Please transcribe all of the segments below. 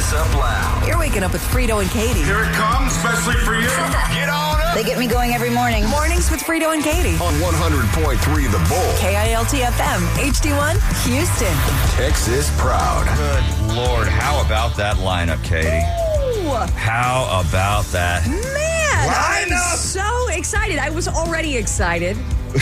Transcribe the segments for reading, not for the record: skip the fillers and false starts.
this up loud. You're waking up with Frito and Katie. Here it comes, especially for you. Get on up. They get me going every morning. Mornings with Frito and Katie. On 100.3 The Bull. KILT FM, HD1, Houston. Texas proud. Good Lord, how about that lineup, Katie? Ooh. How about that? Man, I'm Lineup! so excited. I was already excited.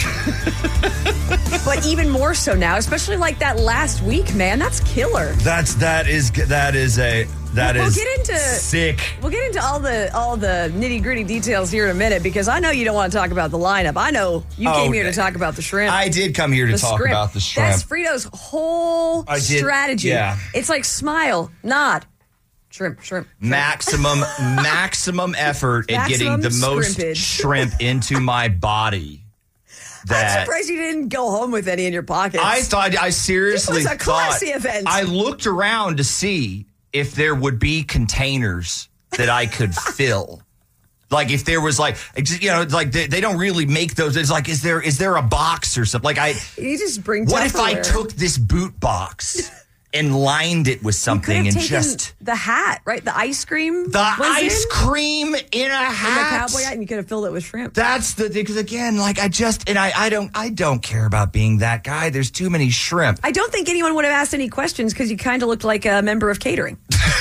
But even more so now, especially like that last week, man. That's killer. That is We'll get into sick. We'll get into all the nitty-gritty details here in a minute because I know you don't want to talk about the lineup. I know you came here to talk about the shrimp. I did come here to talk about the shrimp. That's Frito's whole strategy. Yeah. It's like smile, nod, shrimp. Maximum effort at getting the most scrimpage. shrimp into my body. I'm surprised you didn't go home with any in your pockets. I seriously This was a classy event. I looked around to see if there would be containers that I could fill. Like if there was like they don't really make those. It's like, is there a box or something? Like you just bring what if I Tupperware. took this boot box and lined it with something and just the hat, right? The ice cream. Cream in a hat. And the cowboy hat, and you could have filled it with shrimp. That's the thing. Because again, like I don't care about being that guy. There's too many shrimp. I don't think anyone would have asked any questions because you kind of looked like a member of catering.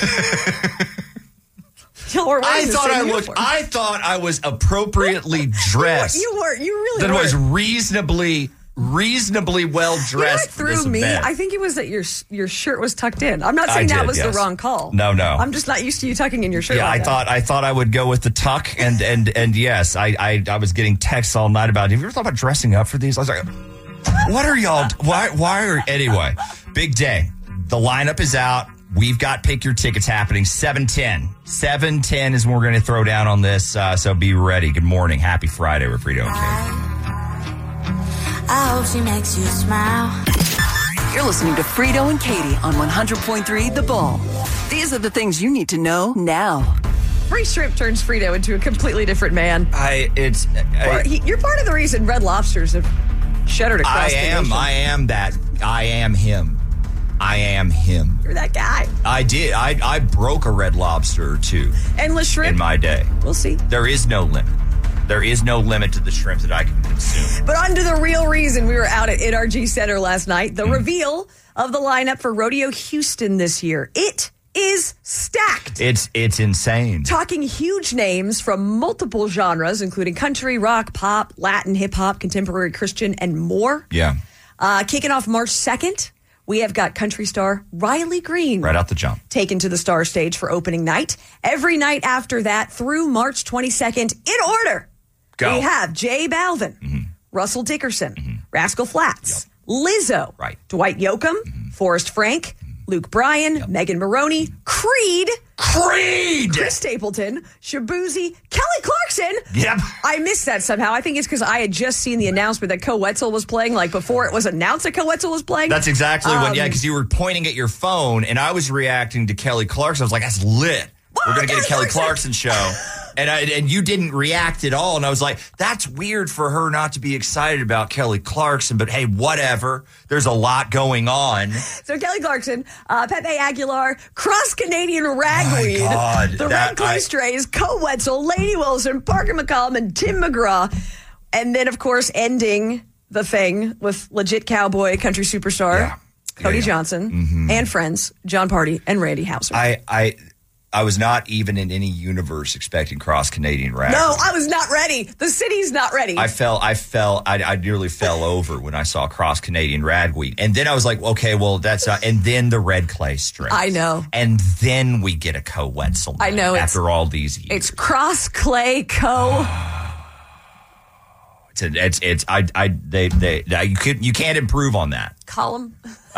I thought I was appropriately dressed. You really that were. was reasonably well dressed. You know what for this threw me? event. I think it was that your shirt was tucked in. I'm not saying that was the wrong call. No. I'm just not used to you tucking in your shirt. Yeah, like I thought I would go with the tuck, and yes, I was getting texts all night about. Have you ever thought about dressing up for these? I was like, what are y'all? Why? Anyway, big day. The lineup is out. We've got Pick Your Tickets happening 7:10. 7:10 is when we're going to throw down on this. So be ready. Good morning. Happy Friday. We're Frito and Katie. I hope she makes you smile. You're listening to Frito and Katie on 100.3 The Bull. These are the things you need to know now. Free shrimp turns Frito into a completely different man. You're part of the reason Red Lobsters have shuttered across the nation. I am that. I am him. You're that guy. I did. I broke a Red Lobster or two. Endless shrimp? In my day. We'll see. There is no limit. There is no limit to the shrimp that I can consume. But on to the real reason we were out at NRG Center last night. The reveal of the lineup for Rodeo Houston this year. It is stacked. It's insane. Talking huge names from multiple genres, including country, rock, pop, Latin, hip-hop, contemporary Christian, and more. Yeah. Kicking off March 2nd, we have got country star Riley Green. Right out the jump. Taken to the Star Stage for opening night. Every night after that through March 22nd, in order. Go. We have J Balvin, Russell Dickerson, Rascal Flatts, Lizzo, Dwight Yoakam, Forrest Frank, Luke Bryan, Megan Maroney, Creed, Chris Stapleton, Shabuzi, Kelly Clarkson. Yep. I missed that somehow. I think it's because I had just seen the announcement that Co Wetzel was playing, like before it was announced that Co Wetzel was playing. That's exactly because you were pointing at your phone and I was reacting to Kelly Clarkson. I was like, that's lit. We're going to get a Kelly Clarkson show. And you didn't react at all. And I was like, that's weird for her not to be excited about Kelly Clarkson. But hey, whatever. There's a lot going on. So Kelly Clarkson, Pepe Aguilar, Cross Canadian Ragweed, the Red Clay Strays, Co Wetzel, Lady Wilson, Parker McCollum, and Tim McGraw. And then, of course, ending the thing with legit cowboy country superstar Cody Johnson and friends, John Party and Randy Houser. I was not even in any universe expecting Cross Canadian Ragweed. No, I was not ready. The city's not ready. I nearly fell over when I saw Cross Canadian Ragweed. And then I was like, okay, well, that's not, and then the Red Clay Strays. I know. And then we get a Co Wetzel. I know. After all these years. It's Cross Clay Co. You can't improve on that. Column.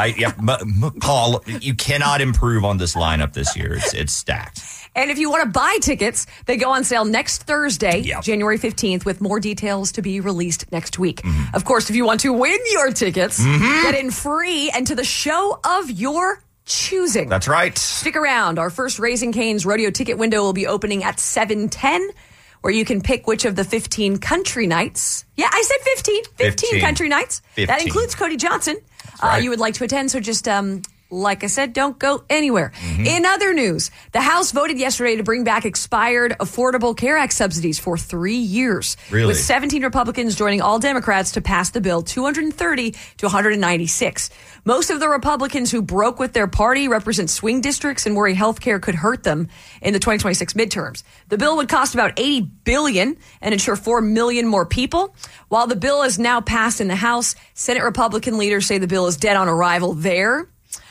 You cannot improve on this lineup this year. It's stacked. And if you want to buy tickets, they go on sale next Thursday, January 15th, with more details to be released next week. Of course, if you want to win your tickets, get in free and to the show of your choosing. That's right. Stick around. Our first Raising Cane's rodeo ticket window will be opening at 7:10. Where you can pick which of the 15 country nights. Yeah, I said 15 country nights. 15. That includes Cody Johnson. Right. You would like to attend, so just Like I said, don't go anywhere. In other news, the House voted yesterday to bring back expired Affordable Care Act subsidies for 3 years. Really? With 17 Republicans joining all Democrats to pass the bill 230 to 196. Most of the Republicans who broke with their party represent swing districts and worry health care could hurt them in the 2026 midterms. The bill would cost about $80 billion and ensure 4 million more people. While the bill is now passed in the House, Senate Republican leaders say the bill is dead on arrival there.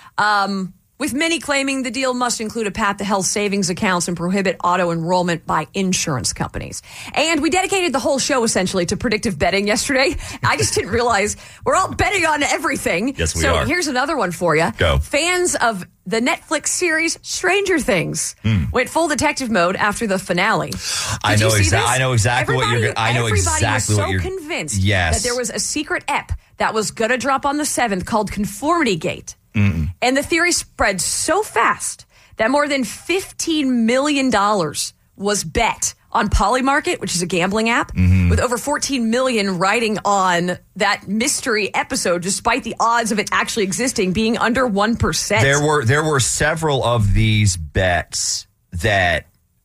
With many claiming the deal must include a path to health savings accounts and prohibit auto enrollment by insurance companies. And we dedicated the whole show essentially to predictive betting yesterday. I just didn't realize we're all betting on everything. Yes, we are. So here's another one for you. Go. Fans of the Netflix series Stranger Things went full detective mode after the finale. I know exactly what you're. Everybody was so convinced Yes. that there was a secret ep that was going to drop on the 7th called Conformity Gate. And the theory spread so fast that more than $15 million was bet on Polymarket, which is a gambling app, with over 14 million riding on that mystery episode, despite the odds of it actually existing being under 1%. There were several of these bets that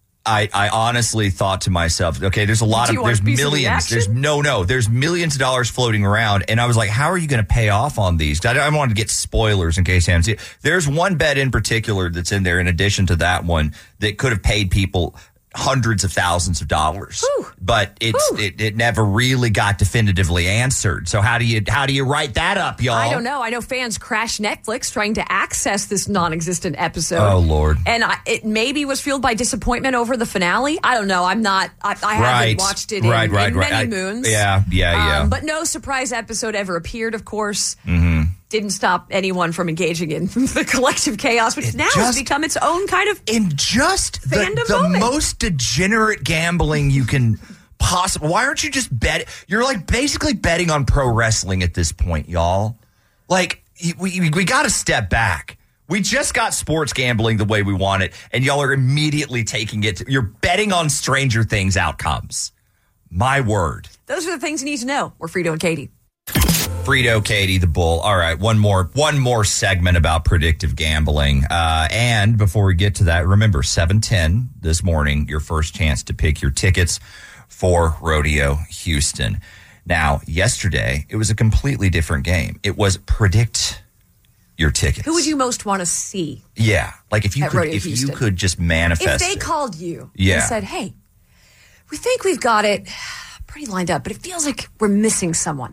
I honestly thought to myself, okay, there's there's millions. There's millions of dollars floating around. And I was like, how are you going to pay off on these? I don't want to get spoilers in case you haven't seen it. There's one bet in particular that's in there in addition to that one that could have paid people hundreds of thousands of dollars. Whew. But it never really got definitively answered. So how do you write that up, y'all? I don't know. I know fans crashed Netflix trying to access this non-existent episode. Oh, Lord. And it maybe was fueled by disappointment over the finale. I don't know. I haven't watched it in many moons. Yeah. But no surprise episode ever appeared, of course. Didn't stop anyone from engaging in the collective chaos, which has become its own kind of in just the most degenerate gambling you can possibly. Why aren't you just betting? You're like basically betting on pro wrestling at this point, y'all. Like we got to step back. We just got sports gambling the way we want it, and y'all are immediately taking it. You're betting on Stranger Things outcomes. My word. Those are the things you need to know. We're Frito and Katie. Frito, Katie, the Bull. All right, one more segment about predictive gambling. And before we get to that, remember, 7:10 this morning, your first chance to pick your tickets for Rodeo Houston. Now, yesterday, it was a completely different game. It was predict your tickets. Who would you most want to see? Yeah, like if you could just manifest. If they called you and said, hey, we think we've got it pretty lined up, but it feels like we're missing someone.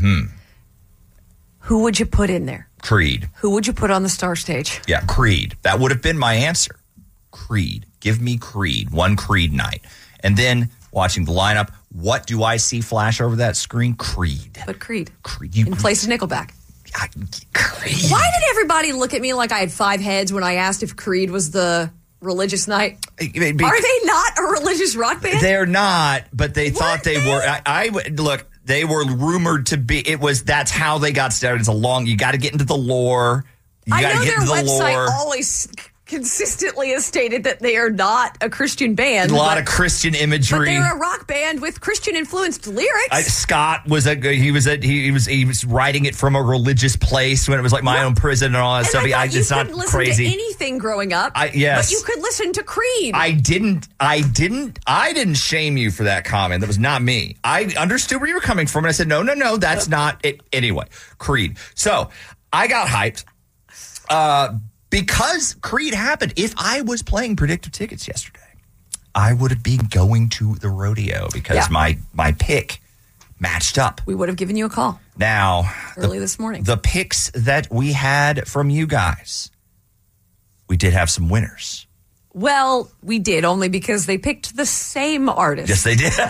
Who would you put in there? Creed. Who would you put on the star stage? Yeah, Creed. That would have been my answer. Creed. Give me Creed. One Creed night. And then watching the lineup, what do I see flash over that screen? Creed. But Creed. Creed. In place of Nickelback. Creed. Why did everybody look at me like I had 5 heads when I asked if Creed was the religious night? Are they not a religious rock band? They're not, but they thought they were. I look. They were rumored to be. That's how they got started. You got to get into the lore. I know their website always consistently has stated that they are not a Christian band. A lot of Christian imagery. But they're a rock band with Christian influenced lyrics. Scott was he was writing it from a religious place when it was like my own prison and all that stuff. It's not crazy. You couldn't listen to anything growing up. Yes. But you could listen to Creed. I didn't shame you for that comment. That was not me. I understood where you were coming from, and I said, no, that's not it. Anyway, Creed. So I got hyped. Because Creed happened. If I was playing predictive tickets yesterday, I would have been going to the rodeo because my pick matched up. We would have given you a call. Now, early this morning. The picks that we had from you guys, we did have some winners. Well, we did only because they picked the same artist. Yes, they did.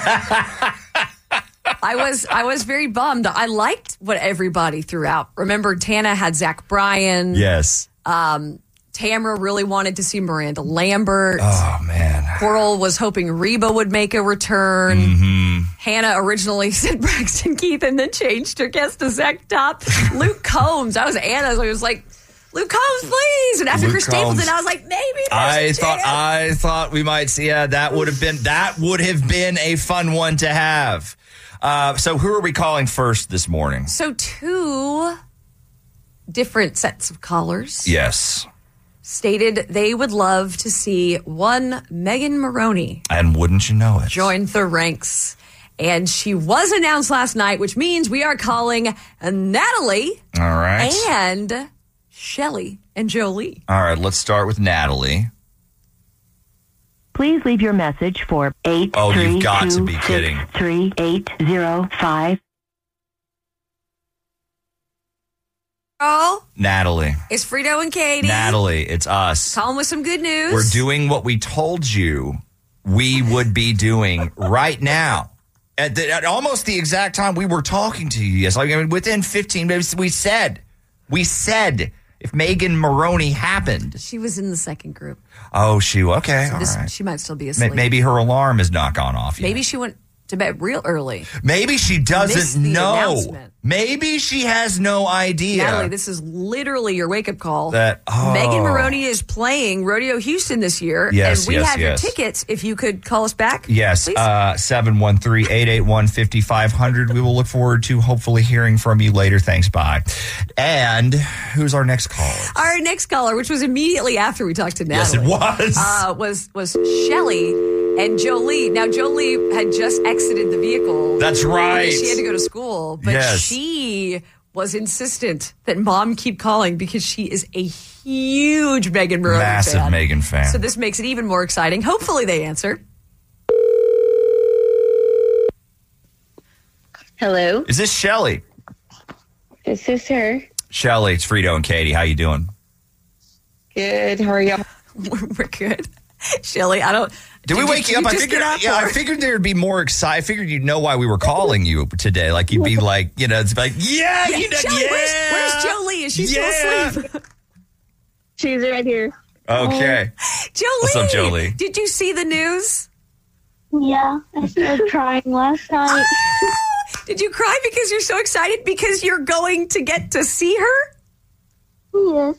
I was very bummed. I liked what everybody threw out. Remember, Tana had Zach Bryan. Yes. Tamara really wanted to see Miranda Lambert. Oh, man. Coral was hoping Reba would make a return. Hannah originally said Braxton Keith and then changed her guess to Zach Top. Luke Combs. That was Anna. So it was like, Luke Combs, please. And after Chris Stapleton, I was like, maybe I thought we might see. That would have been a fun one to have. So who are we calling first this morning? So 2 different sets of callers. Yes. Stated they would love to see one Megan Moroney. And wouldn't you know it? Join the ranks. And she was announced last night, which means we are calling Natalie. All right. And Shelly and Jolie. All right, let's start with Natalie. Please leave your message for 832-63805. Oh, you've got to be kidding. Oh, Natalie. it's Frito and Katie. Natalie, it's us. Calling with some good news. We're doing what we told you we would be doing right now. At almost the exact time we were talking to you. Yes, within 15 minutes, we said if Megan Moroney happened. She was in the second group. Oh, okay, So all right. She might still be asleep. Maybe her alarm has not gone off yet. Maybe she went to bed real early. Maybe she Missed doesn't the know. announcement. Maybe she has no idea. Natalie, this is literally your wake-up call. That Megan Moroney is playing Rodeo Houston this year. Yes, and we yes, have your yes. tickets. If you could call us back. Yes, please. 713-881-5500. We will look forward to hopefully hearing from you later. Thanks, bye. And who's our next caller? Our next caller, which was immediately after we talked to Natalie. Yes, it was. Was Shelly and Jolie. Now, Jolie had just exited the vehicle. That's right. She had to go to school, but Yes. she was insistent that mom keep calling because she is a huge Megan Moroney Massive fan. Megan fan. So this makes it even more exciting. Hopefully they answer. Hello, Is this Shelly? this is her. Shelly, it's Frito and Katie. How you doing? Good. How are y'all? We're good. Shelly, I don't... Did we wake you up? I figured there'd be more excited. I figured you'd know why we were calling you today. Like you'd be like, it's like, Shelly, where's Jolie? Is she still asleep? She's right here. Okay. Jolie! What's up, Jolie? Did you see the news? Yeah, I started crying last night. Did you cry because you're so excited because you're going to get to see her? Yes.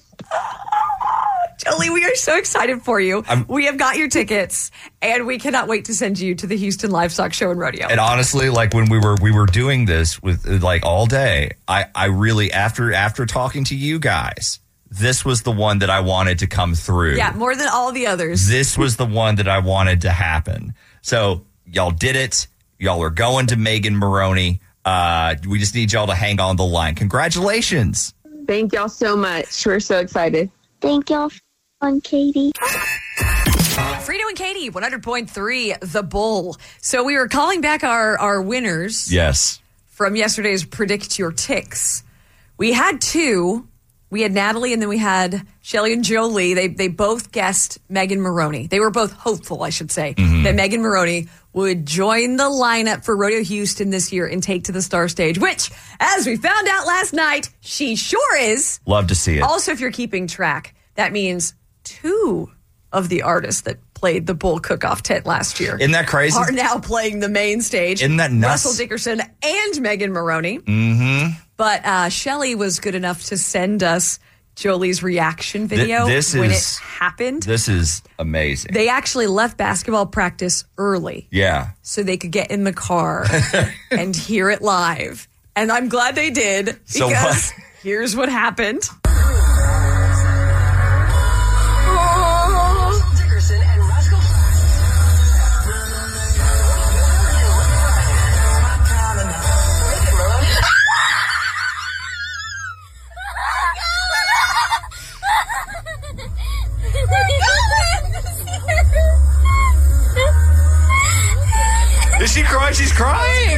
Jolie, we are so excited for you. We have got your tickets, and we cannot wait to send you to the Houston Livestock Show and Rodeo. And honestly, like when we were doing this with like all day, I really after talking to you guys, this was the one that I wanted to come through. Yeah, more than all the others. This was the one that I wanted to happen. So y'all did it. Y'all are going to Megan Moroney. We just need y'all to hang on the line. Congratulations. Thank y'all so much. We're so excited. Thank y'all on Katie. Frito and Katie, 100.3, The Bull. So we were calling back our winners Yes. from yesterday's Predict Your Ticks. We had two. We had Natalie and then we had Shelly and Jolie. They both guessed Megan Moroney. They were both hopeful, I should say, that Megan Moroney would join the lineup for Rodeo Houston this year and take to the star stage, which, as we found out last night, she sure is. Love to see it. Also, if you're keeping track, that means two of the artists that played the Bull Cook-Off tent last year Isn't that crazy? are now playing the main stage. Isn't that nuts? Russell Dickerson and Megan Moroney. Mm-hmm. But Shelly was good enough to send us Jolie's reaction video when it happened. This is amazing. They actually left basketball practice early Yeah. so they could get in the car and hear it live. And I'm glad they did So because what? here's what happened. Did she cry? She's crying.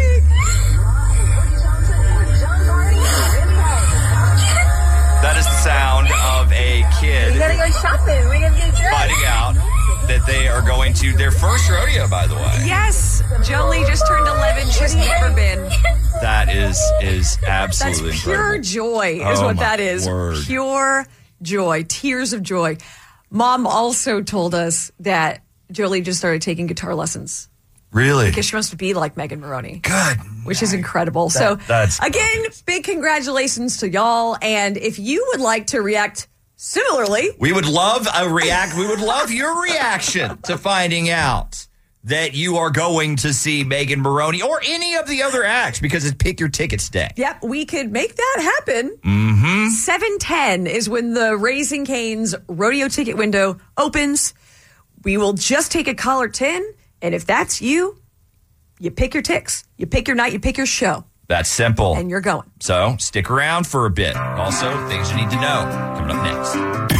That is the sound of a kid We gotta go shopping. We gotta get dressed. finding out that they are going to their first rodeo, by the way. Yes, Jolie just turned 11. She's never been. That is That's absolutely pure incredible. joy is Oh, what my that is. word. Pure joy, tears of joy. Mom also told us that Jolie just started taking guitar lessons Really? because she wants to be like Megan Moroney. Good. Which is incredible. that's again, big congratulations to y'all. And if you would like to react similarly, We would love a react. We would love your reaction to finding out that you are going to see Megan Moroney or any of the other acts because it's Pick Your Tickets Day. Yep, we could make that happen. 7:10 is when the Raising Cane's rodeo ticket window opens. We will just take a caller 10, and if that's you, you pick your ticks. You pick your night, you pick your show. That's simple. And you're going. So stick around for a bit. Also, things you need to know coming up next.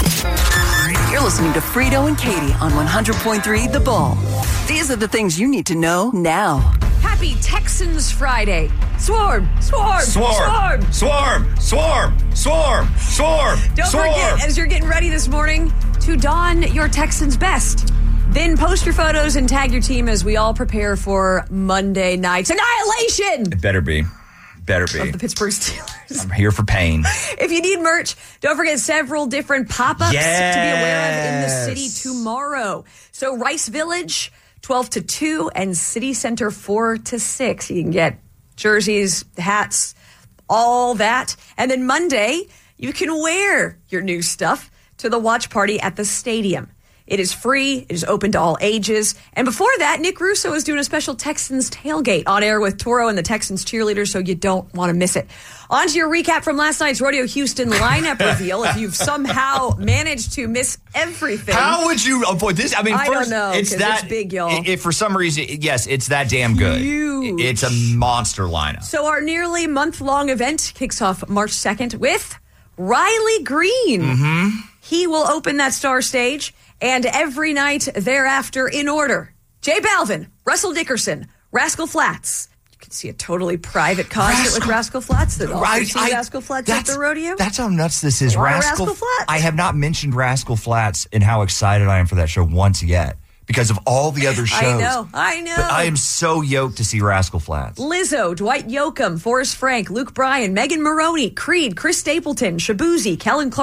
You're listening to Frito and Katie on 100.3 The Bull. These are the things you need to know now. Happy Texans Friday. Swarm, swarm, Swarm, swarm. swarm, swarm, swarm, swarm. Don't swarm. forget, as you're getting ready this morning, to don your Texans best. Then post your photos and tag your team as we all prepare for Monday night's annihilation It better be. Better be. of the Pittsburgh Steelers. I'm here for pain. If you need merch, don't forget several different pop-ups to be aware of in the Yes. city tomorrow. So Rice Village, 12 to 2, and City Center, 4 to 6. You can get jerseys, hats, all that. And then Monday, you can wear your new stuff to the watch party at the stadium. It is free. It is open to all ages. And before that, Nick Russo is doing a special Texans tailgate on air with Toro and the Texans cheerleaders, so you don't want to miss it. On to your recap from last night's Rodeo Houston lineup reveal. If you've somehow managed to miss everything. How would you avoid this? I mean, I first, don't know, it's 'cause that it's big, y'all. If for some reason, yes, it's that damn good. Huge. It's a monster lineup. So our nearly month-long event kicks off March 2nd with Riley Green. Mm-hmm. He will open that star stage, and every night thereafter in order. J Balvin, Russell Dickerson, Rascal Flatts. You can see a totally private concert with Rascal Flatts. That also see Rascal Flatts at the rodeo. That's how nuts this is. A lot of Rascal Flatts. I have not mentioned Rascal Flatts and how excited I am for that show once yet because of all the other shows. I know. But I am so yoked to see Rascal Flatts. Lizzo, Dwight Yoakam, Forrest Frank, Luke Bryan, Megan Moroney, Creed, Chris Stapleton, Shabuzi,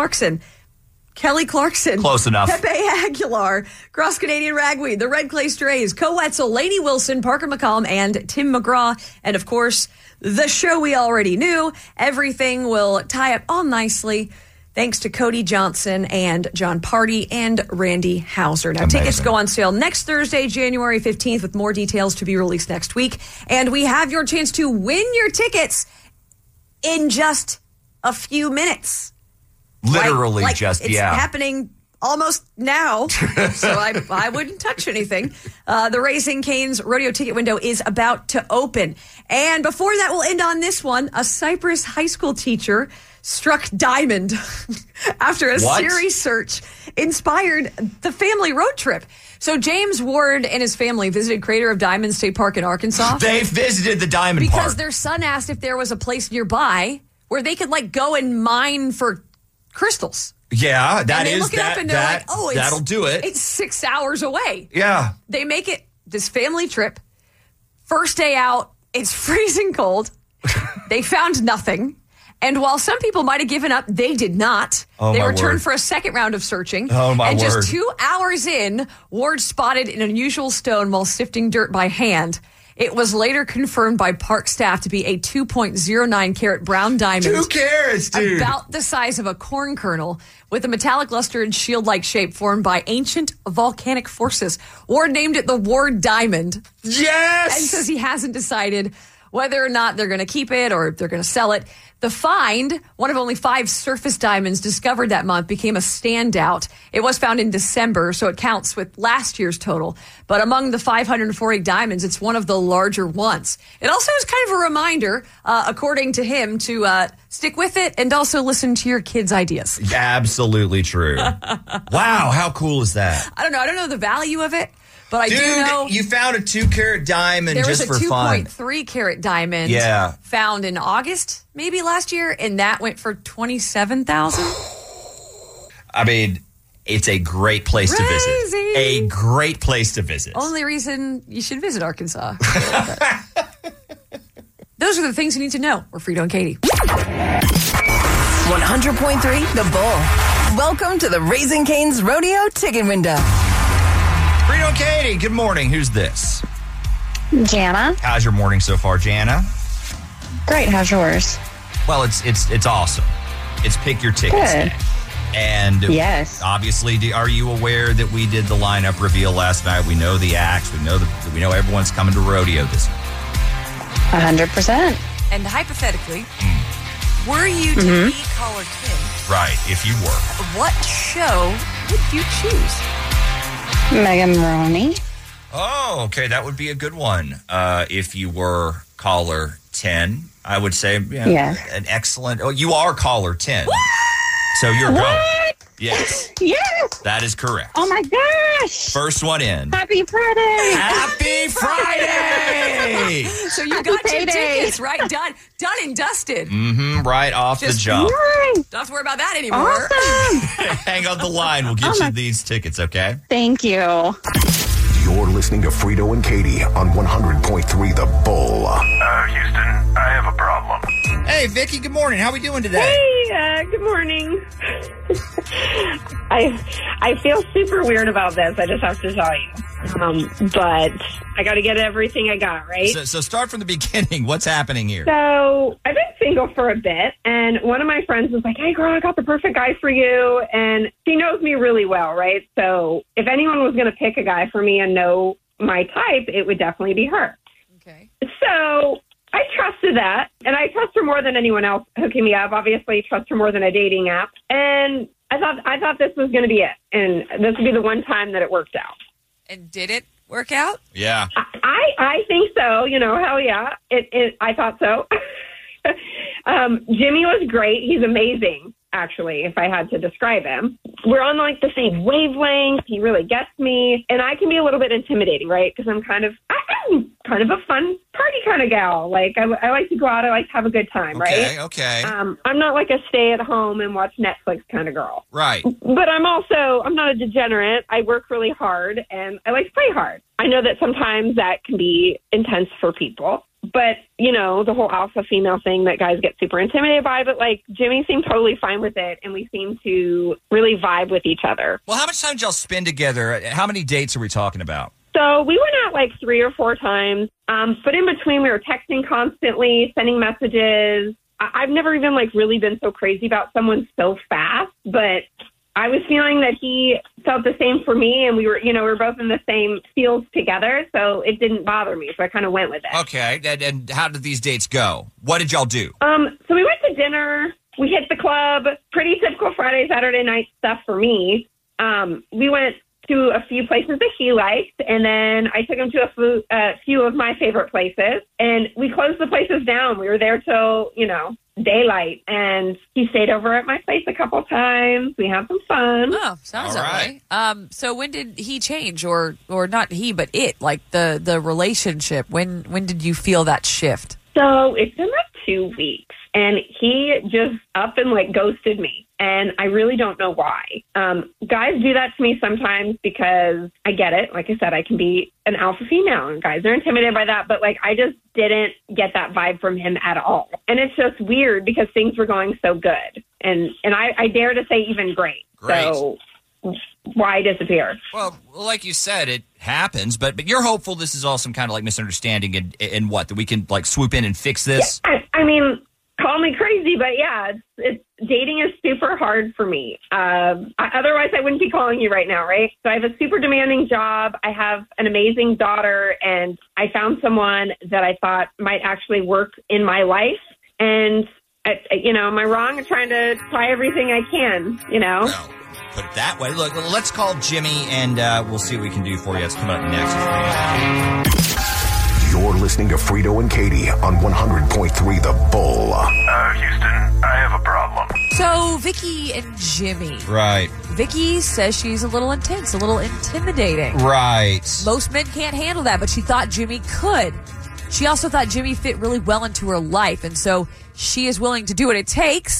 Kelly Clarkson. Close enough. Pepe Aguilar, Cross Canadian Ragweed, the Red Clay Strays, Co Wetzel, Lainey Wilson, Parker McCollum, and Tim McGraw. And of course, the show we already knew. Everything will tie up all nicely thanks to Cody Johnson and John Party and Randy Hauser. Now, Amazing. tickets go on sale next Thursday, January 15th, with more details to be released next week. And we have your chance to win your tickets in just a few minutes. Literally Like, just, it's yeah. happening almost now, so I wouldn't touch anything. The Raising Cane's rodeo ticket window is about to open. And before that, we'll end on this one. A Cypress high school teacher struck diamond after a What? Siri search inspired the family road trip. So James Ward and his family visited Crater of Diamond State Park in Arkansas. They visited the Diamond because Park. their son asked if there was a place nearby where they could go and mine for crystals. Yeah, that and they is look it up and they're that. like, oh, That'll do it. It's 6 hours away. Yeah. They make it this family trip. First day out, it's freezing cold. They found nothing. And while some people might have given up, they did not. Oh, they my returned word. for a second round of searching. Oh, my and word. just 2 hours in, Ward spotted an unusual stone while sifting dirt by hand. It was later confirmed by park staff to be a 2.09 carat brown diamond. 2 carats, dude. About the size of a corn kernel with a metallic luster and shield-like shape formed by ancient volcanic forces. Ward named it the Ward Diamond. Yes! And says he hasn't decided whether or not they're going to keep it or if they're going to sell it. The find, one of only 5 surface diamonds discovered that month, became a standout. It was found in December, so it counts with last year's total. But among the 540 diamonds, it's one of the larger ones. It also is kind of a reminder, according to him, to stick with it and also listen to your kids' ideas. Absolutely true. Wow, how cool is that? I don't know. I don't know the value of it, but I Dude, do know you found a 2 carat diamond there just was for a fun. 2.3 carat diamond found in August, maybe last year, and that went for $27,000. I mean, it's a great place to visit. A great place to visit. Only reason you should visit Arkansas. Those are the things you need to know. We're Frito and Katie. 100.3 The Bull. Welcome to the Raising Cane's rodeo ticket window. Frito and Katie, good morning. Who's this? Jana. How's your morning so far, Jana? Great. How's yours? Well, it's awesome. It's Pick Your Tickets Good. Day. And Yes. obviously, are you aware that we did the lineup reveal last night? We know the acts. We know everyone's coming to rodeo this week. 100%. And hypothetically, were you to be caller 10, Right, if you were. what show would you choose? Megan Maroney. Oh, okay. That would be a good one. If you were caller 10, I would say Yes. an excellent. Oh, you are caller 10. So you're going. Yes. Yes. That is correct. Oh my gosh. First one in. Happy Friday. Happy Friday! So you Happy got your payday. tickets, right? Done and dusted. Right off the Just- jump. Nice. Don't have to worry about that anymore. Awesome. Hang on the line. We'll get you these tickets, okay? Thank you. You're listening to Frito and Katie on 100.3 The Bull. Houston, I have a problem. Hey, Vicky, good morning. How we doing today? Hey, good morning. I feel super weird about this. I just have to tell you. But I got to get everything I got, right? So start from the beginning. What's happening here? So I've been single for a bit, and one of my friends was like, hey, girl, I got the perfect guy for you. And she knows me really well, right? So if anyone was going to pick a guy for me and know my type, it would definitely be her. Okay. So I trusted that, and I trust her more than anyone else hooking me up. Obviously, trust her more than a dating app. And I thought this was going to be it, and this would be the one time that it worked out. And did it work out? Yeah. I think so. You know, hell yeah. I thought so. Jimmy was great. He's amazing, actually, if I had to describe him. We're on like the same wavelength. He really gets me. And I can be a little bit intimidating, right? Because I'm kind of a fun party kind of gal. Like I like to go out. I like to have a good time, right? Okay. I'm not like a stay at home and watch Netflix kind of girl. Right. But I'm not a degenerate. I work really hard and I like to play hard. I know that sometimes that can be intense for people. But, you know, the whole alpha female thing that guys get super intimidated by, but like Jimmy seemed totally fine with it. And we seem to really vibe with each other. Well, how much time did y'all spend together? How many dates are we talking about? So we went out like 3 or 4 times. But in between, we were texting constantly, sending messages. I've never even like really been so crazy about someone so fast. But I was feeling that he felt the same for me. And we were both in the same fields together. So it didn't bother me. So I kind of went with it. Okay. And how did these dates go? What did y'all do? So we went to dinner. We hit the club. Pretty typical Friday, Saturday night stuff for me. We went to a few places that he liked, and then I took him to a few of my favorite places, and we closed the places down. We were there till, daylight, and he stayed over at my place a couple times. We had some fun. Oh, sounds All that way. So when did he change, or not he, but it, like the relationship? When did you feel that shift? So it's been like 2 weeks, and he just up and like ghosted me. And I really don't know why. Guys do that to me sometimes because I get it. Like I said, I can be an alpha female and guys are intimidated by that. But like, I just didn't get that vibe from him at all. And it's just weird because things were going so good. And I dare to say even great. So why disappear? Well, like you said, it happens, but you're hopeful this is all some kind of like misunderstanding and what, that we can like swoop in and fix this? Yeah, I mean, call me crazy, but yeah, it's dating is super hard for me. Otherwise, I wouldn't be calling you right now, right? So I have a super demanding job. I have an amazing daughter, and I found someone that I thought might actually work in my life. And, am I wrong? I'm trying to try everything I can, Well, put it that way. Look, let's call Jimmy, and we'll see what we can do for you. It's coming up next. You're listening to Frito and Katie on 100.3 The Bull. Houston, I have a problem. So Vicky and Jimmy. Right. Vicky says she's a little intense, a little intimidating. Right. Most men can't handle that, but she thought Jimmy could. She also thought Jimmy fit really well into her life, and so she is willing to do what it takes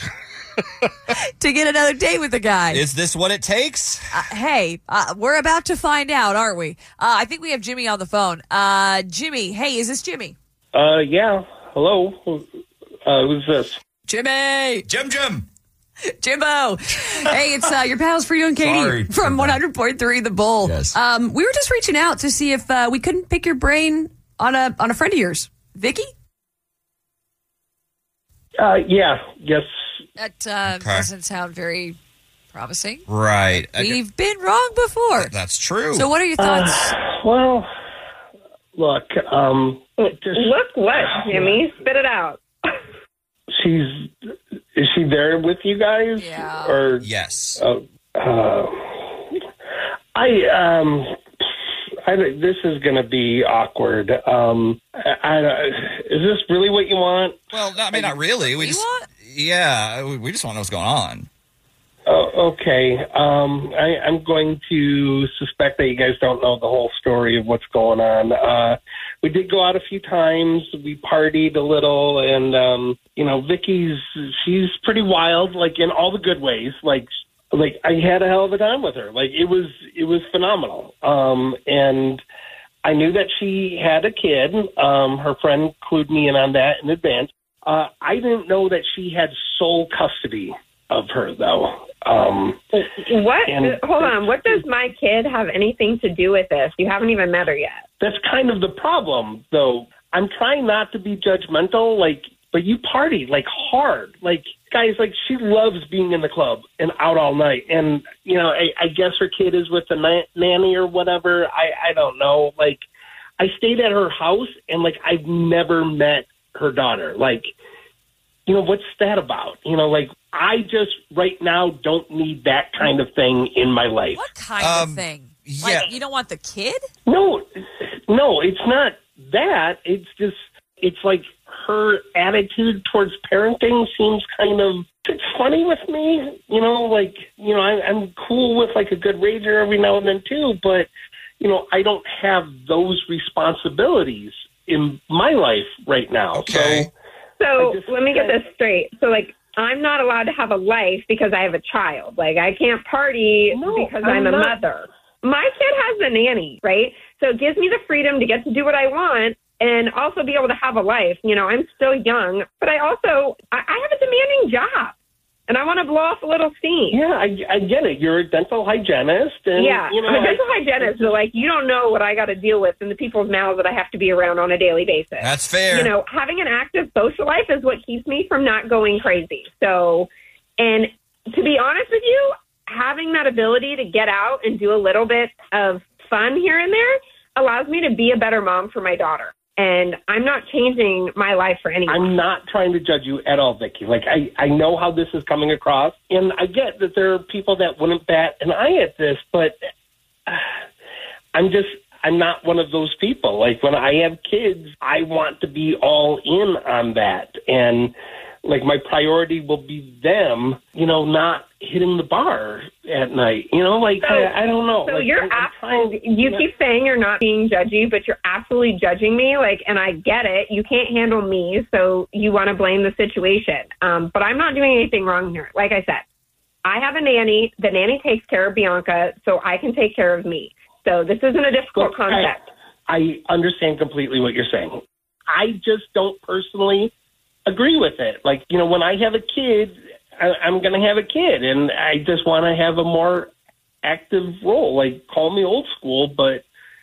to get another date with the guy. Is this what it takes? Hey, we're about to find out, aren't we? I think we have Jimmy on the phone. Jimmy, hey, is this Jimmy? Yeah. Hello. Who's this? Jimmy! Jim! Jimbo! Hey, it's your pals Frito and Katie Sorry. from 100.3 The Bull. Yes. We were just reaching out to see if we couldn't pick your brain on a friend of yours. Vicky? Yeah. Yes. That doesn't sound very promising. Right. We've been wrong before. That's true. So what are your thoughts? Well, look. Look what, Jimmy? Spit it out. Is she there with you guys? Yeah. Or yes. This is going to be awkward. Is this really what you want? Well, no, I mean, not really. We just want to know what's going on. Okay. I'm going to suspect that you guys don't know the whole story of what's going on. We did go out a few times. We partied a little, and she's pretty wild, like in all the good ways. Like I had a hell of a time with her. Like it was phenomenal. And I knew that she had a kid. Her friend clued me in on that in advance. I didn't know that she had sole custody of her, though. What? Hold on. What does my kid have anything to do with this? You haven't even met her yet. That's kind of the problem, though. I'm trying not to be judgmental, but you party, hard. Guys, she loves being in the club and out all night. And, I guess her kid is with the nanny or whatever. I don't know. I stayed at her house, and, I've never met her daughter. What's that about? I just right now don't need that kind of thing in my life. What kind of thing? Yeah. You don't want the kid? No, it's not that. It's just, her attitude towards parenting seems kind of, it's funny with me. I'm cool with a good rager every now and then too, but, I don't have those responsibilities in my life right now. Okay. So let me get this straight. So, I'm not allowed to have a life because I have a child. I can't party because I'm a mother. My kid has a nanny, right? So it gives me the freedom to get to do what I want and also be able to have a life. I'm still young, but I have a demanding job. And I want to blow off a little steam. Yeah, I get it. You're a dental hygienist. And, yeah, I'm a dental hygienist. So, you don't know what I got to deal with and the people's mouths that I have to be around on a daily basis. That's fair. Having an active social life is what keeps me from not going crazy. So, and to be honest with you, having that ability to get out and do a little bit of fun here and there allows me to be a better mom for my daughter. And I'm not changing my life for anyone. I'm not trying to judge you at all, Vicky. I know how this is coming across. And I get that there are people that wouldn't bat an eye at this, but I'm not one of those people. When I have kids, I want to be all in on that. And my priority will be them, not hitting the bar at night. I don't know. So you keep saying you're not being judgy, but you're absolutely judging me. And I get it. You can't handle me, so you want to blame the situation. But I'm not doing anything wrong here. Like I said, I have a nanny. The nanny takes care of Bianca, so I can take care of me. So this isn't a difficult concept. I understand completely what you're saying. I just don't personally agree with it. When I have a kid, I'm going to have a kid, and I just want to have a more active role. Call me old school, but,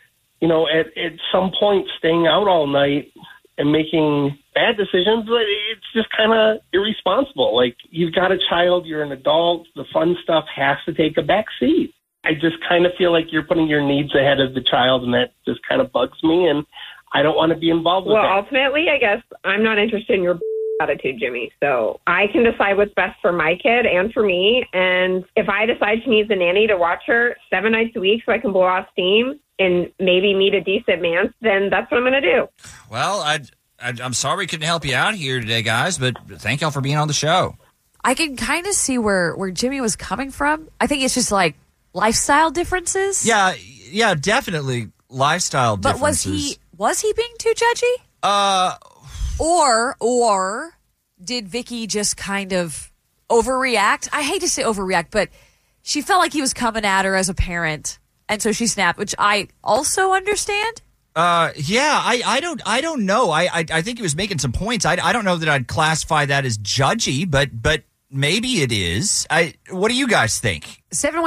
at some point, staying out all night and making bad decisions, it's just kind of irresponsible. You've got a child, you're an adult, the fun stuff has to take a back seat. I just kind of feel like you're putting your needs ahead of the child, and that just kind of bugs me, and I don't want to be involved with that. Well, ultimately, I guess I'm not interested in your attitude, Jimmy. So I can decide what's best for my kid and for me. And if I decide she needs a nanny to watch her 7 nights a week so I can blow off steam and maybe meet a decent man, then that's what I'm going to do. Well, I'm sorry we couldn't help you out here today, guys, but thank y'all for being on the show. I can kind of see where Jimmy was coming from. I think it's just lifestyle differences. Yeah, definitely lifestyle differences. But was he being too judgy? Or did Vicky just kind of overreact? I hate to say overreact, but she felt like he was coming at her as a parent, and so she snapped, which I also understand. I don't know. I think he was making some points. I don't know that I'd classify that as judgy, but maybe it is. What do you guys think?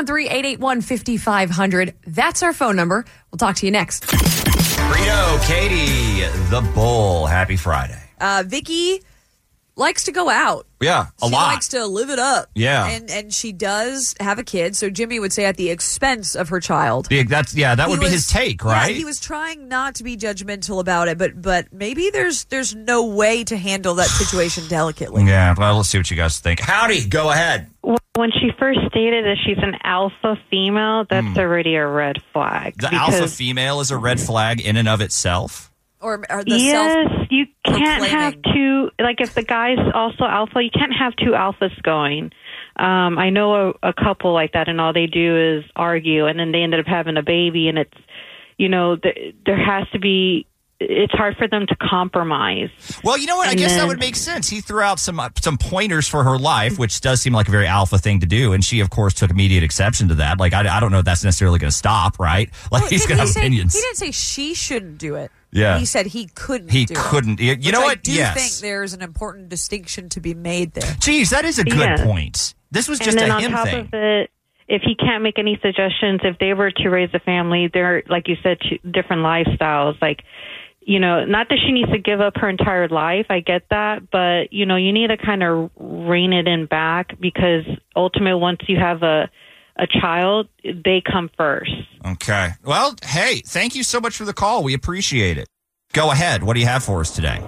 713-881-5500. That's our phone number. We'll talk to you next. Frito, Katie, the Bull. Happy Friday. Vicky likes to go out. Yeah, a She lot. likes to live it up. Yeah. And she does have a kid. So Jimmy would say at the expense of her child. That would be his take, right? Yeah, he was trying not to be judgmental about it, but maybe there's no way to handle that situation delicately. Yeah, well, let's see what you guys think. Howdy, go ahead. When she first stated that she's an alpha female, that's already a red flag. The alpha female is a red flag in and of itself? Or the yes, you can't have two. Like if the guy's also alpha, you can't have two alphas going. I know a couple like that, and all they do is argue, and then they ended up having a baby, and it's, there has to be. It's hard for them to compromise. Well, you know what? I guess that would make sense. He threw out some pointers for her life, which does seem like a very alpha thing to do, and she, of course, took immediate exception to that. Like, I don't know if that's necessarily going to stop, right? Like, he's going to have opinions. He didn't say she shouldn't do it. Yeah. He said he couldn't. He couldn't. It. You know what? I do think there's an important distinction to be made there. Geez, that is a good point. This was just a him on top thing. Of it, if he can't make any suggestions, if they were to raise a family, they're, like you said, different lifestyles. Like, not that she needs to give up her entire life. I get that. But, you need to kind of rein it in back, because ultimately, once you have a child, they come first. Okay. Well, hey, thank you so much for the call. We appreciate it. Go ahead. What do you have for us today?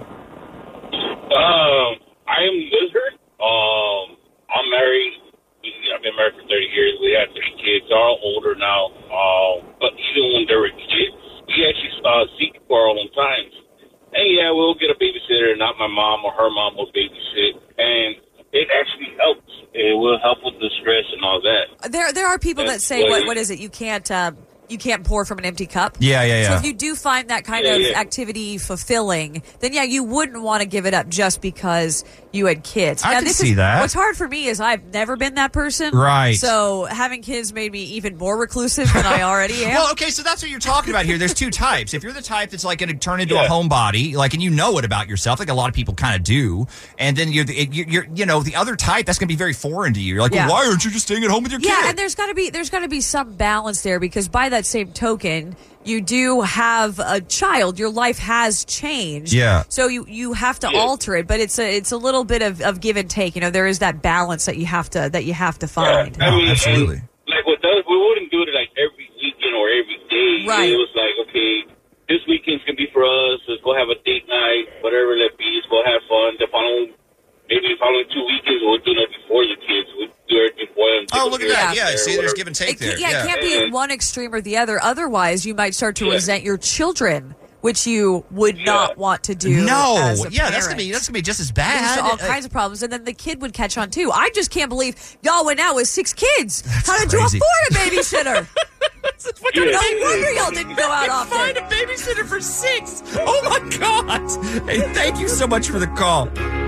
I am Lizard. I'm married. I've been married for 30 years. We had 3 kids. They're all older now. But even when they were kids, we actually seek for our own times. And yeah, we'll get a babysitter. Not my mom or her mom will babysit. And it actually helps. It will help with the stress and all that. There are people that say, what is it? You can't pour from an empty cup. Yeah. So if you do find that kind of activity fulfilling, then you wouldn't want to give it up just because you had kids. I can see that. What's hard for me is I've never been that person. Right. So having kids made me even more reclusive than I already am. Well, okay, so that's what you're talking about here. There's 2 types. If you're the type that's like going to turn into a homebody, like, and you know it about yourself, like a lot of people kind of do, and then you're the other type that's going to be very foreign to you. You're like, well, why aren't you just staying at home with your kid? Yeah, and there's got to be some balance there, because by that same token, you do have a child. Your life has changed. Yeah. So you have to alter it, but it's a little bit of give and take. There is that balance that you have to find. Yeah, I mean, absolutely. Like with us, we wouldn't do it like every weekend or every day. Right. It was like, okay, this weekend's gonna be for us. Let's go have a date night, whatever that be. We'll have fun. The following 2 weekends, we'll do that before the kids. We'll do it before them. Oh, look at that. Yeah, see, there's give and take there. It can't be one extreme or the other. Otherwise, you might start to resent your children, which you would not want to do. No, as a that's parent. gonna be just as bad. There's all kinds of problems, and then the kid would catch on too. I just can't believe y'all went out with 6 kids. How did crazy. you afford a babysitter? No wonder y'all didn't go out often. Find a babysitter for 6. Oh my God! Hey, thank you so much for the call.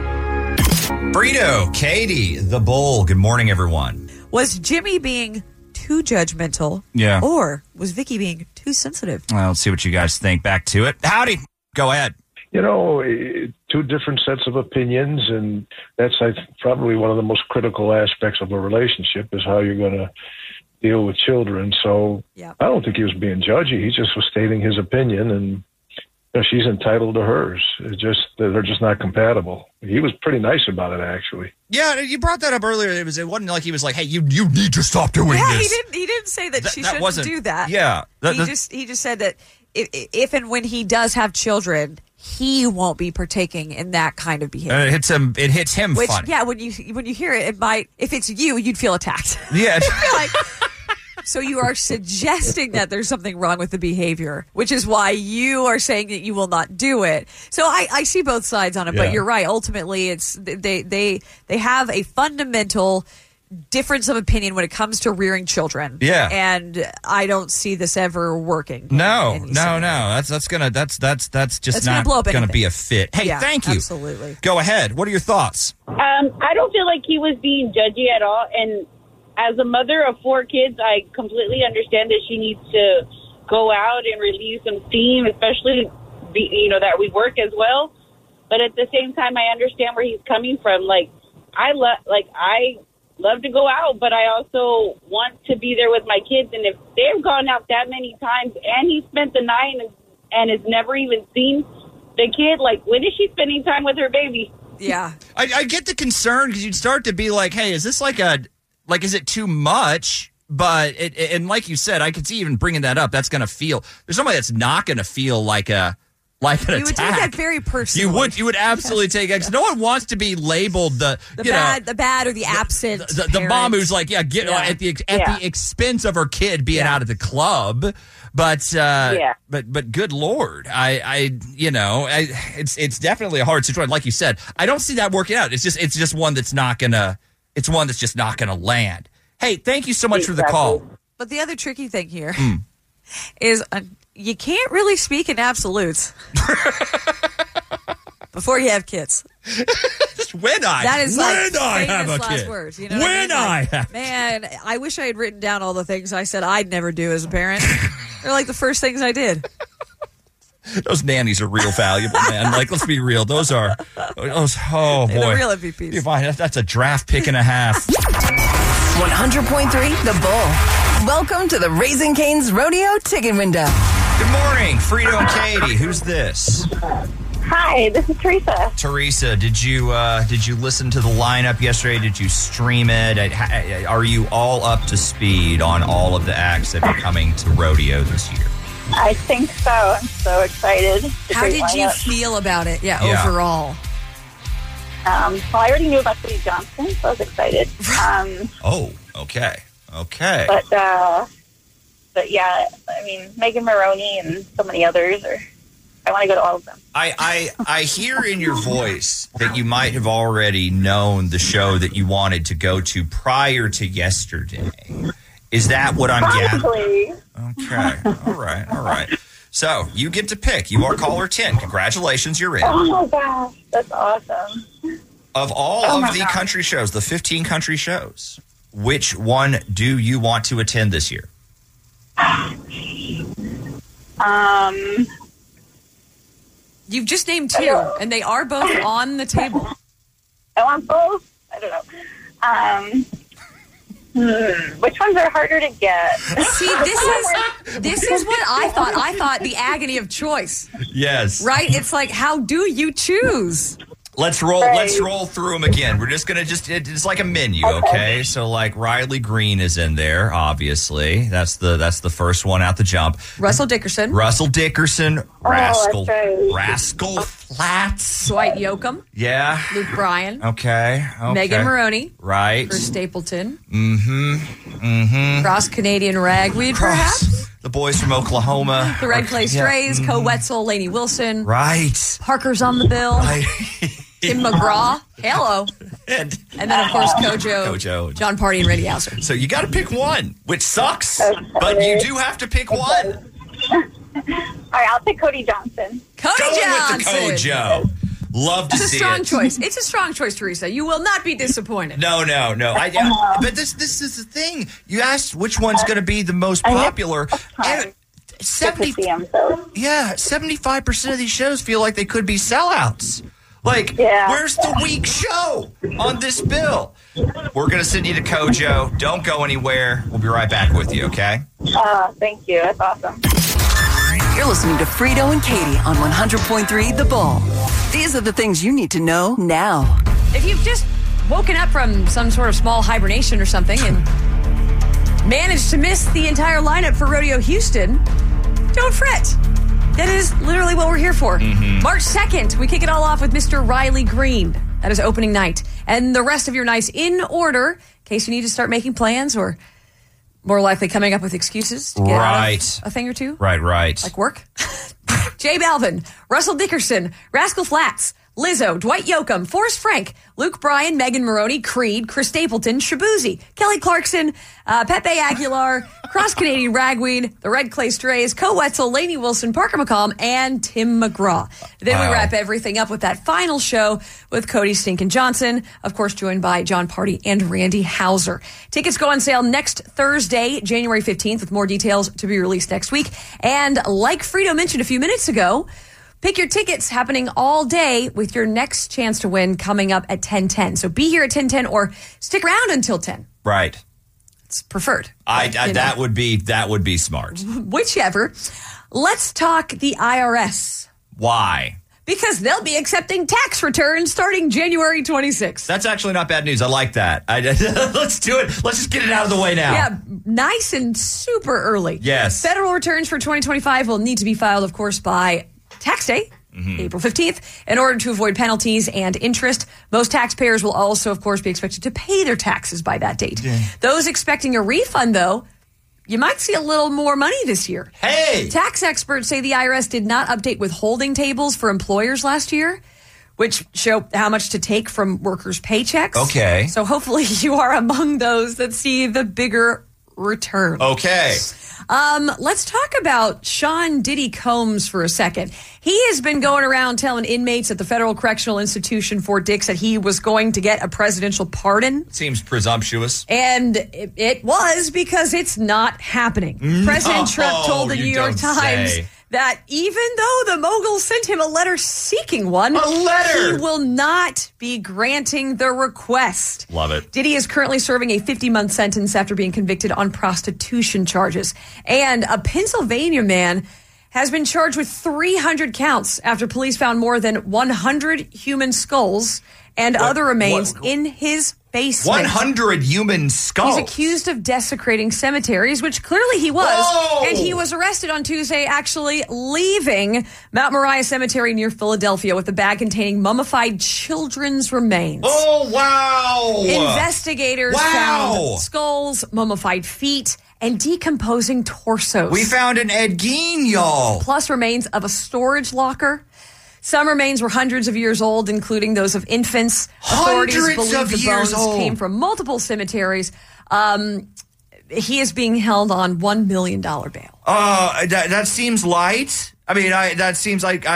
Brito, Katie, the Bull. Good morning, everyone. Was Jimmy being too judgmental? Yeah. Or was Vicky being too sensitive? Well, let's see what you guys think. Back to it. Howdy. Go ahead. 2 different sets of opinions, and that's probably one of the most critical aspects of a relationship is how you're going to deal with children. So I don't think he was being judgy. He just was stating his opinion, and she's entitled to hers. They're just not compatible. He was pretty nice about it, actually. Yeah, you brought that up earlier. It wasn't like he was like, "Hey, you need to stop doing this." He didn't say that she that shouldn't do that. Yeah, he just said that if and when he does have children, he won't be partaking in that kind of behavior. It hits him. Which, funny. yeah, when you hear it might. If it's you'd feel attacked. Yeah. You'd feel like. So you are suggesting that there's something wrong with the behavior, which is why you are saying that you will not do it. So I see both sides on it, but you're right. Ultimately, it's they have a fundamental difference of opinion when it comes to rearing children. Yeah, and I don't see this ever working. No. That's just not going to be a fit. Hey, thank you. Absolutely. Go ahead. What are your thoughts? I don't feel like he was being judgy at all, and as a mother of 4 kids, I completely understand that she needs to go out and release some steam, especially, that we work as well. But at the same time, I understand where he's coming from. I love to go out, but I also want to be there with my kids. And if they've gone out that many times and he spent the night and has never even seen the kid, when is she spending time with her baby? Yeah. I get the concern because you'd start to be like, hey, is this is it too much? But and like you said, I could see even bringing that up. That's going to feel, there's somebody that's not going to feel like an attack. You would take that very personally. You would absolutely take it. No one wants to be labeled the bad or the absent. The mom who's like, at the expense of her kid being out of the club. But good Lord, it's definitely a hard situation. Like you said, I don't see that working out. It's just one that's just not gonna land. Hey, thank you so much for the call. But the other tricky thing here is you can't really speak in absolutes before you have kids. That is when I have a kid. Words, you know man, I wish I had written down all the things I said I'd never do as a parent. They're like the first things I did. Those nannies are real valuable, man. Like, let's be real. Oh, boy. They're real MVPs. That's a draft pick and a half. 100.3 The Bull. Welcome to the Raising Cane's Rodeo Ticket Window. Good morning, Frito and Katie. Who's this? Hi, this is Teresa. Teresa, did you listen to the lineup yesterday? Did you stream it? Are you all up to speed on all of the acts that are coming to rodeo this year? I think so. I'm so excited. How did you feel about it? Yeah, overall. Well, I already knew about Cody Johnson, so I was excited. Okay. But yeah, I mean, Megan Maroney and so many others I want to go to all of them. I hear in your voice that you might have already known the show that you wanted to go to prior to yesterday. Is that what I'm gathering? Okay. All right. So you get to pick. You are caller 10. Congratulations, you're in. Oh my gosh, that's awesome. Of all of the country shows, the 15 country shows, which one do you want to attend this year? You've just named two, and they are both on the table. I want both? I don't know. Which ones are harder to get? See, this is what I thought. I thought the agony of choice. Yes. Right? It's like, how do you choose? Let's roll through them again. We're just going to it's like a menu, okay? So like Riley Green is in there, obviously. That's the first one out the jump. Russell Dickerson, Rascal Flatts. Dwight Yoakam. Yeah. Luke Bryan. Okay. Megan Maroney. Right. Chris Stapleton. Mm-hmm. Cross Canadian Ragweed, perhaps. The boys from Oklahoma. The Red Clay Strays, Co Wetzel, Lainey Wilson. Right. Parker's on the bill. Right. Tim McGraw. Hello. And then, of course, Kojo, John Party, and Randy Houser. So you got to pick one, which sucks, but you do have to pick one. All right, I'll pick Cody Johnson. Cody Johnson. With the Kojo. Love to see it. It's a strong choice. It's a strong choice, Teresa. You will not be disappointed. No. But this is the thing. You asked which one's going to be the most popular. 75% of these shows feel like they could be sellouts. Like, where's the weak show on this bill? We're going to send you to Kojo. Don't go anywhere. We'll be right back with you, okay? Thank you. That's awesome. You're listening to Frito and Katie on 100.3 The Bull. These are the things you need to know now. If you've just woken up from some sort of small hibernation or something and managed to miss the entire lineup for Rodeo Houston, don't fret. That is literally what we're here for. Mm-hmm. March 2nd, we kick it all off with Mr. Riley Green. That is opening night. And the rest of your nights in order, in case you need to start making plans or more likely coming up with excuses to get out of a thing or two. Right. Like work. J Balvin, Russell Dickerson, Rascal Flatts, Lizzo, Dwight Yoakam, Forrest Frank, Luke Bryan, Megan Maroney, Creed, Chris Stapleton, Shabuzi, Kelly Clarkson, Pepe Aguilar, Cross Canadian Ragweed, the Red Clay Strays, Co Wetzel, Lainey Wilson, Parker McCollum, and Tim McGraw. Then we wrap everything up with that final show with Cody Stinkin' Johnson, of course joined by John Party and Randy Houser. Tickets go on sale next Thursday, January 15th, with more details to be released next week. And like Frito mentioned a few minutes ago, pick your tickets happening all day with your next chance to win coming up at 10:10. So be here at 10:10 or stick around until 10. Right. It's preferred. That would be smart. Whichever. Let's talk the IRS. Why? because they'll be accepting tax returns starting January 26th. That's actually not bad news. I like that. Let's do it. Let's just get it out of the way now. Yeah, nice and super early. Yes. Federal returns for 2025 will need to be filed, of course, by tax day, April 15th, in order to avoid penalties and interest. Most taxpayers will also, of course, be expected to pay their taxes by that date. Yeah. Those expecting a refund, though, you might see a little more money this year. Hey! Tax experts say the IRS did not update withholding tables for employers last year, which show how much to take from workers' paychecks. Okay. So hopefully you are among those that see the bigger return. Okay. Let's talk about Sean Diddy Combs for a second. He has been going around telling inmates at the Federal Correctional Institution Fort Dix that he was going to get a presidential pardon. Seems presumptuous. And it was, because it's not happening. No, President Trump told the New York Times say. that even though the mogul sent him a letter seeking one, he will not be granting the request. Love it. Diddy is currently serving a 50-month sentence after being convicted on prostitution charges. And a Pennsylvania man has been charged with 300 counts after police found more than 100 human skulls and other remains in his basement. 100 human skulls. He's accused of desecrating cemeteries, which clearly he was. Whoa! And he was arrested on Tuesday, actually leaving Mount Moriah Cemetery near Philadelphia with a bag containing mummified children's remains. Oh, wow. Investigators found skulls, mummified feet, and decomposing torsos. We found an Ed Gein, y'all. Plus remains of a storage locker. Some remains were hundreds of years old, including those of infants. Authorities believe the bones came from multiple cemeteries. He is being held on $1 million bail. That seems light. I mean, that seems like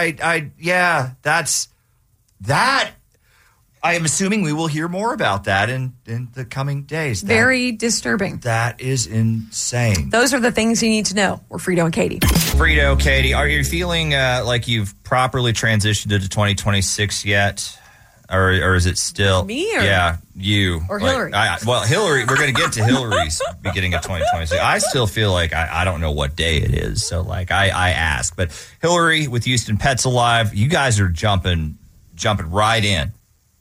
that's that. I am assuming we will hear more about that in the coming days. Very disturbing. That is insane. Those are the things you need to know. We're Frito and Katie. Frito, Katie, are you feeling like you've properly transitioned into 2026 yet? Or is it still... Me or... Yeah, you. Or Hillary. Hillary, we're going to get to Hillary's beginning of 2026. I still feel like I don't know what day it is, so like I ask. But Hillary with Houston Pets Alive, you guys are jumping right in.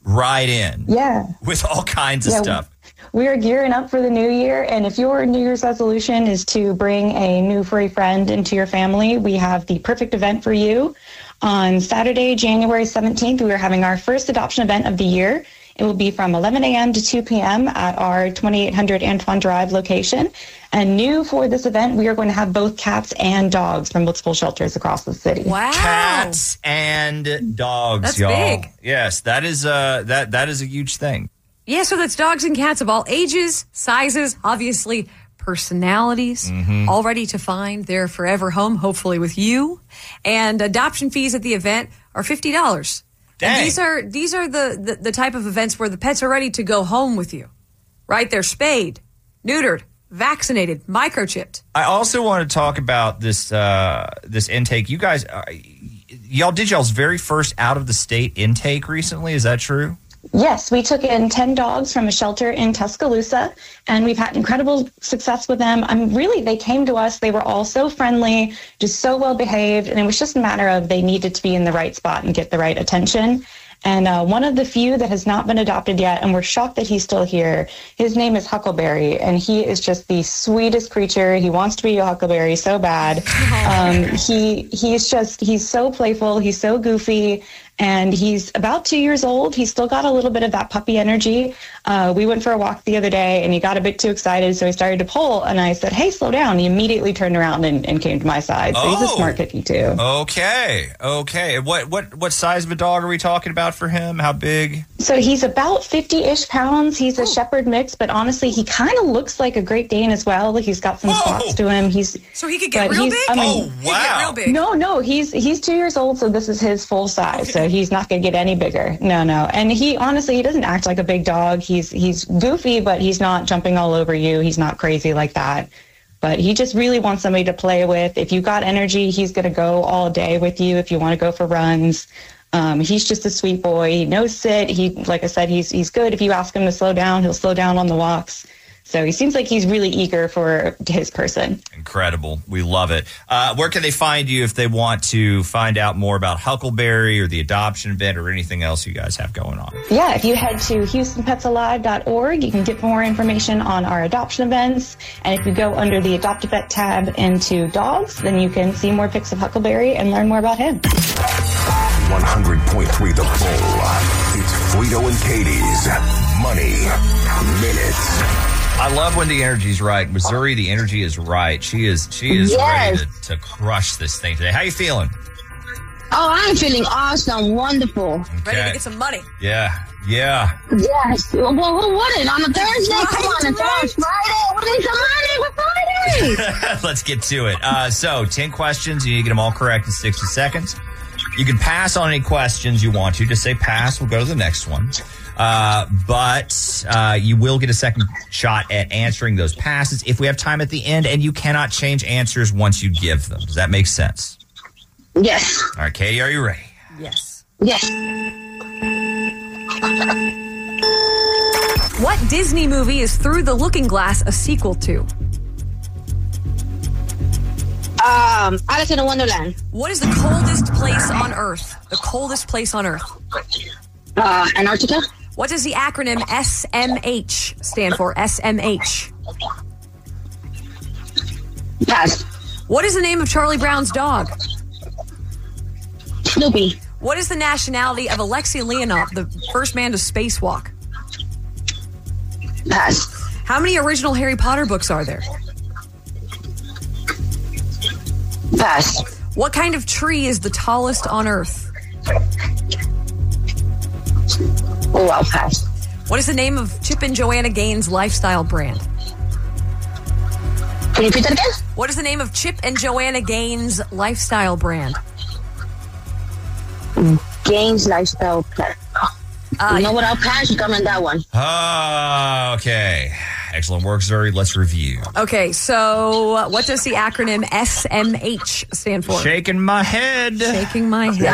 Yeah. With all kinds of stuff. We are gearing up for the new year, and if your New Year's resolution is to bring a new furry friend into your family, we have the perfect event for you. On Saturday, January 17th, we are having our first adoption event of the year. It will be from 11 a.m. to 2 p.m. at our 2800 Antoine Drive location. And new for this event, we are going to have both cats and dogs from multiple shelters across the city. Wow. Cats and dogs, That's y'all. big. Yes, that is that is a huge thing. Yeah, so that's dogs and cats of all ages, sizes, obviously personalities, all ready to find their forever home, hopefully with you. And adoption fees at the event are $50. Dang. And these are the type of events where the pets are ready to go home with you, right? They're spayed, neutered, vaccinated, microchipped. I also want to talk about this this intake. You guys, y'all did y'all's very first out of the state intake recently. Is that true? Yes, we took in 10 dogs from a shelter in Tuscaloosa, and we've had incredible success with them. They came to us. They were all so friendly, just so well behaved, and it was just a matter of they needed to be in the right spot and get the right attention. And one of the few that has not been adopted yet, and we're shocked that he's still here, his name is Huckleberry, and he is just the sweetest creature. He wants to be a Huckleberry so bad. He's so playful. He's so goofy. And he's about 2 years old. He's still got a little bit of that puppy energy. We went for a walk the other day, and he got a bit too excited, so he started to pull. And I said, "Hey, slow down." He immediately turned around and came to my side. So he's a smart cookie, too. Okay. What size of a dog are we talking about for him? How big? So he's about 50-ish pounds. He's a shepherd mix, but honestly, he kind of looks like a Great Dane as well. He's got some spots to him. So he could get real big? Wow. No, he's 2 years old, so this is his full size. Okay. So he's not going to get any bigger. No. And he doesn't act like a big dog. He's goofy, but he's not jumping all over you. He's not crazy like that. But he just really wants somebody to play with. If you got energy, he's going to go all day with you if you want to go for runs. He's just a sweet boy. He knows sit. Like I said, he's good. If you ask him to slow down, he'll slow down on the walks. So he seems like he's really eager for his person. Incredible. We love it. Where can they find you if they want to find out more about Huckleberry or the adoption event or anything else you guys have going on? Yeah, if you head to HoustonPetsAlive.org, you can get more information on our adoption events. And if you go under the Adopt a Pet tab into dogs, then you can see more pics of Huckleberry and learn more about him. 100.3 The Bull. It's Frito and Katie's Money Minute. I love when the energy's right. Missouri, the energy is right. She is ready to crush this thing today. How you feeling? Oh, I'm feeling awesome, wonderful. Ready to get some money. Yeah. Yes. Well, what is on a Thursday? Come on, it's on Friday. We need some money for Friday. Let's get to it. So, 10 questions. You need to get them all correct in 60 seconds. You can pass on any questions you want to. Just say pass. We'll go to the next one. But you will get a second shot at answering those passes if we have time at the end, and you cannot change answers once you give them. Does that make sense? Yes. All right, Katie, are you ready? Yes. Yes. What Disney movie is Through the Looking Glass a sequel to? Alice in Wonderland. What is the coldest place on Earth? The coldest place on Earth. Antarctica. What does the acronym SMH stand for? SMH. Pass. What is the name of Charlie Brown's dog? Snoopy. What is the nationality of Alexei Leonov, the first man to spacewalk? Pass. How many original Harry Potter books are there? Pass. What kind of tree is the tallest on Earth? Oh, I'll pass. What is the name of Chip and Joanna Gaines' lifestyle brand? Can you repeat that again? What is the name of Chip and Joanna Gaines' lifestyle brand? Gaines lifestyle plan. You know what? I'll pass. You come on that one. Okay. Excellent work, Zuri. Let's review. Okay, so what does the acronym SMH stand for? Shaking my head. Shaking my head.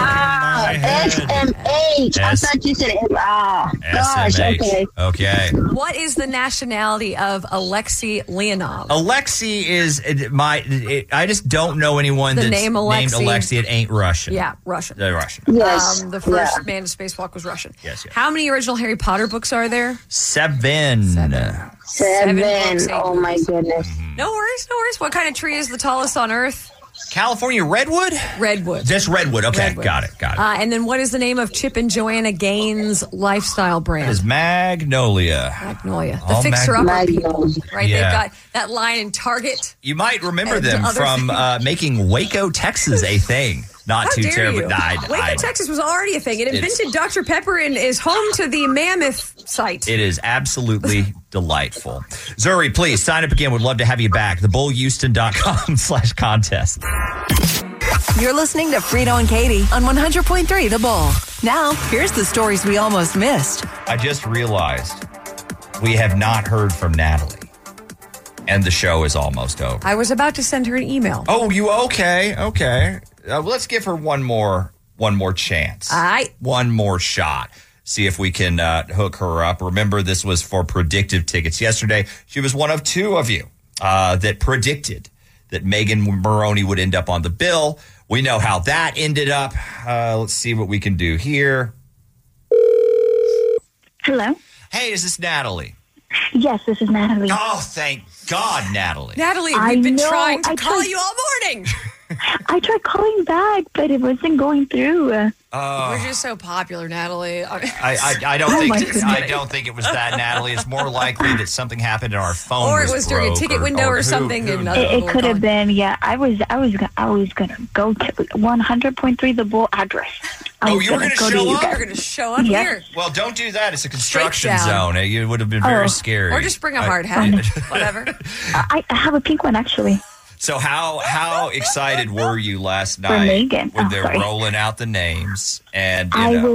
SMH. I thought you said it. Gosh, SMH. Okay. What is the nationality of Alexei Leonov? Alexei is I just don't know anyone that's named Alexei. It ain't Russian. Yeah, Russian. They're Russian. Yes. The first man to spacewalk was Russian. Yes. How many original Harry Potter books are there? 7. Seven. Books, Oh my goodness. No worries. What kind of tree is the tallest on Earth? California redwood? Redwood. Just redwood. Okay, Redwood. got it. And then what is the name of Chip and Joanna Gaines' lifestyle brand? It is Magnolia. The fixer-upper people. Right? Yeah. They've got that line in Target. You might remember them from making Waco, Texas a thing. Not How too dare terrible. you? Waco, Texas was already a thing. It invented Dr. Pepper and is home to the Mammoth site. It is absolutely delightful. Zuri, please sign up again. We'd love to have you back. TheBullHouston.com/contest. You're listening to Frito and Katie on 100.3 The Bull. Now, here's the stories we almost missed. I just realized we have not heard from Natalie, and the show is almost over. I was about to send her an email. Oh, you okay? Okay. Let's give her one more chance. All right. One more shot. See if we can hook her up. Remember, this was for predictive tickets. Yesterday, she was one of 2 of you that predicted that Megan Maroney would end up on the bill. We know how that ended up. Let's see what we can do here. Hello. Hey, is this Natalie? Yes, this is Natalie. Oh, thank God, Natalie. Natalie, we've been trying to call you all morning. I tried calling back, but it wasn't going through. We're just so popular, Natalie. I don't think it was that, Natalie. It's more likely that something happened in our phone, or it was during a ticket window or something. It could have been. Yeah, I was gonna go to 100.3 The Bull address. You were going to show up? You're going to show up here. Well, don't do that. It's a construction zone. It would have been very scary. Or just bring a hard hat. Whatever. I have a pink one, actually. So how excited were you last night when they're rolling out the names? And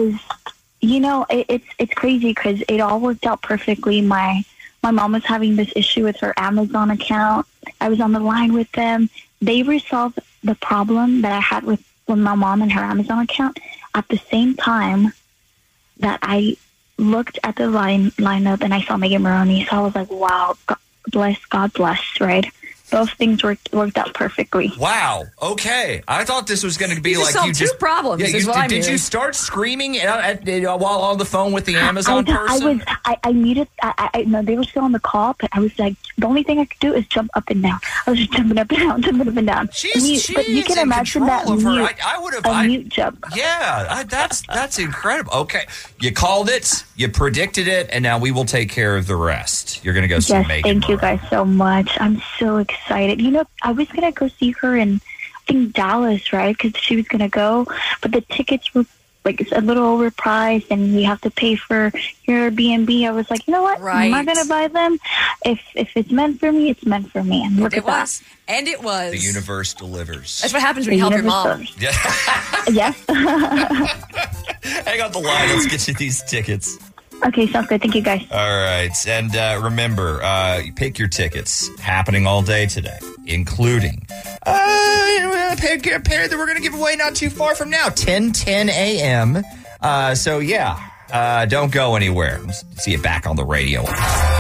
it's crazy because it all worked out perfectly. My mom was having this issue with her Amazon account. I was on the line with them. They resolved the problem that I had with my mom and her Amazon account at the same time that I looked at the lineup and I saw Megan Maroney. So I was like, wow, God bless, right? Both things worked out perfectly. Wow. Okay. I thought this was going to be like you just problems. Yeah, did you start screaming while on the phone with the Amazon person? I muted. No, they were still on the call, but I was like, the only thing I could do is jump up and down. I was just jumping up and down. But you can imagine that mute. I would have a mute jump. Yeah, that's incredible. Okay, you called it, you predicted it, and now we will take care of the rest. You're going to go see Megan. Thank you guys so much. I'm so excited. You know, I was going to go see her in, I think, Dallas, right? Because she was going to go, but the tickets were like a little overpriced, and you have to pay for your Airbnb. I was like, you know what? Right. I'm not going to buy them. If it's meant for me, it's meant for me. And look at that. And it was. The universe delivers. That's what happens when you help your mom. Yeah. Yes. Hang on the line. Let's get you these tickets. Okay, sounds good. Thank you, guys. All right. And remember, pick your tickets. Happening all day today, including pick a pair that we're going to give away not too far from now, 10:10 a.m. So, yeah, don't go anywhere. See you back on the radio.